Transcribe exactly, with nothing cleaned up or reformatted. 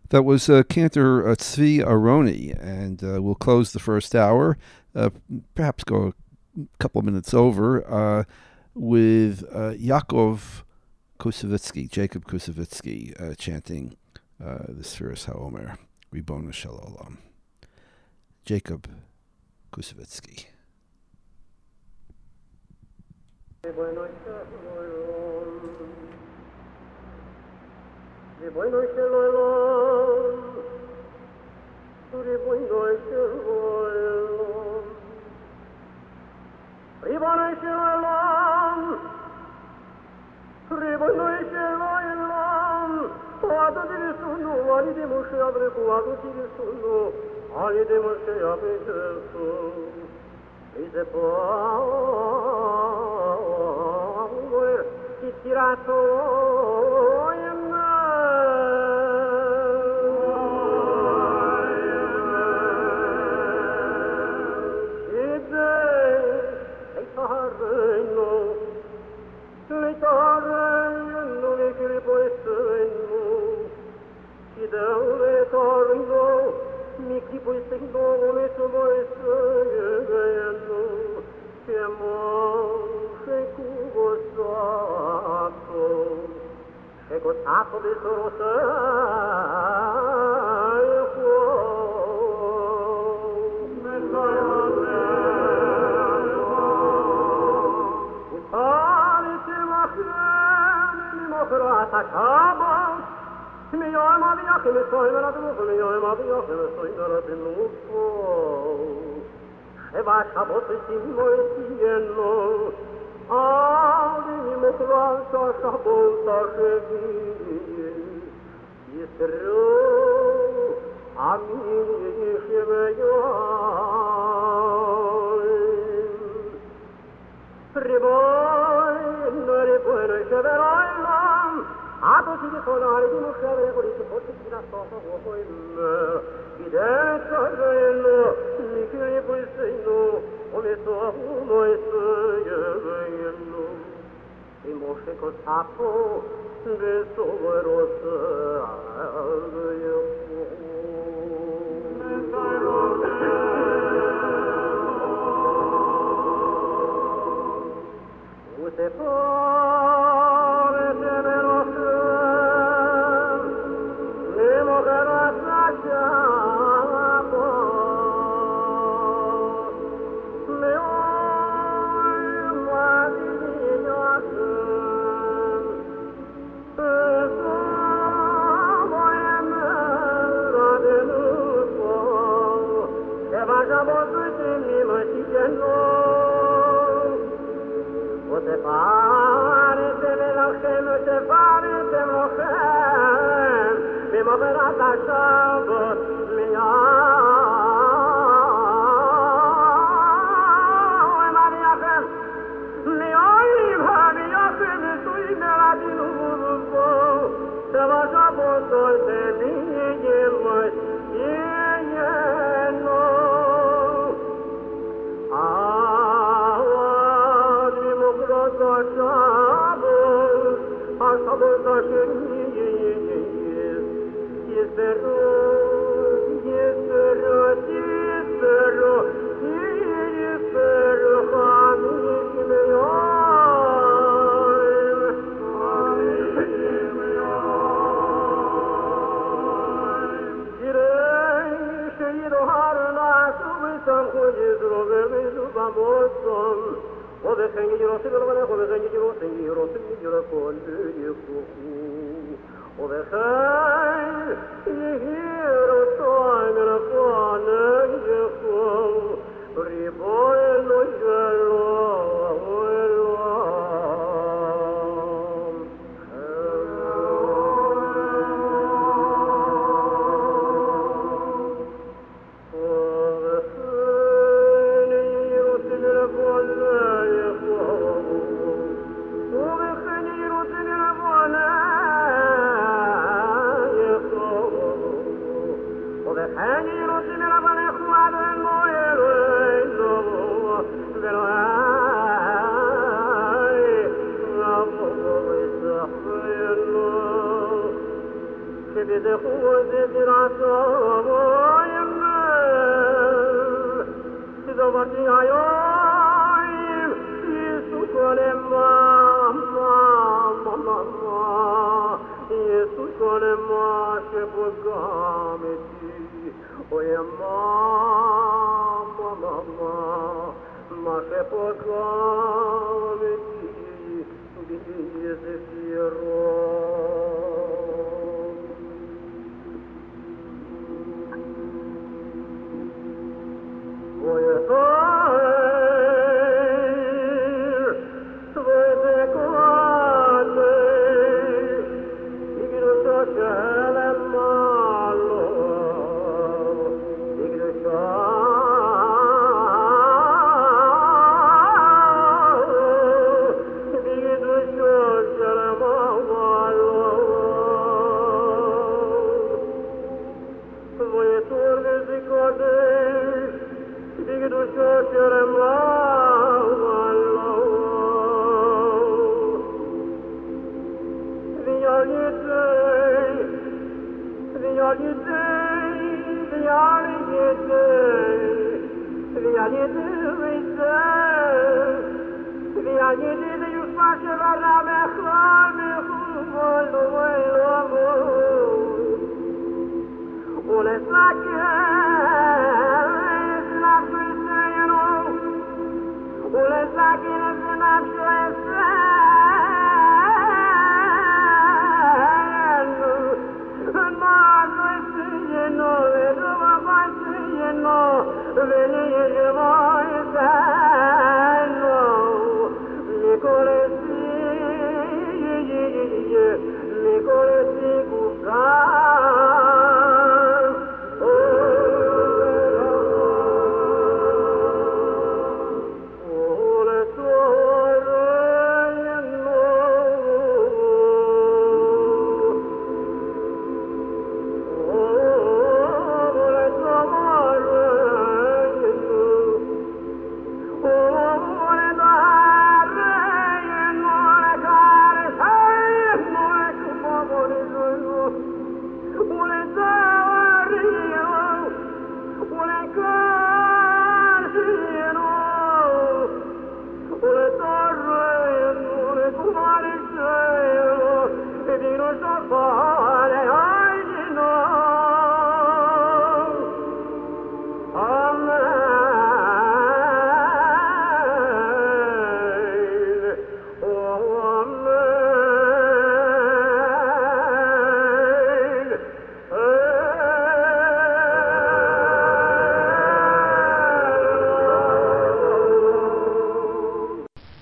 That was uh, Cantor uh, Tzvi Aroni, and uh, we'll close the first hour, uh, perhaps go a couple of minutes over, uh, with uh, Yaakov Kusevitsky, Jacob Kusevitsky, uh, chanting uh, the Sfiras HaOmer, Ribbono Shel Olam. Jacob Kusevitsky. Ribbono shel olam, Ribbono shel olam, Ribbono shel olam, Ribbono shel olam, Ado tirsunu, alide Moshe Avrechu, Ado tirsunu, alide Moshe Avrechu, Ize power, Titirato. Mi chi poi se no me so voi se no che mo se cubo sato che costato di solo se me so Ari te machrani mi mochrata cabo Mi io ma via che mi sto in la tu, mi io ma via che mi sto in la tu. E va a botte si moi si no. Ah, di mo trasa sa botta che vi. Istro a mi che me io. Riboi, no riboi, no che veroi Ato si sonare di Moshe Avrechu che forse si la stofa uomo in me. I dentro bello, mi chiede poi sei no, come so uno e sei e Moshe costato, de sovero se Ute pare te me lo Te pare te me lo scemo, te pare te lo scemo, mi moverà da Shabbat, mi oi Maria Chem, mi oi mi oi mi sui me la di nuvo, te va Shabbat, te mi yemoi, yeno, O de sengi giro se lo vane, o de sengi giro sengi giro sengi giro con you O de sengi giro sono na fone you riboe lo gelo Veni,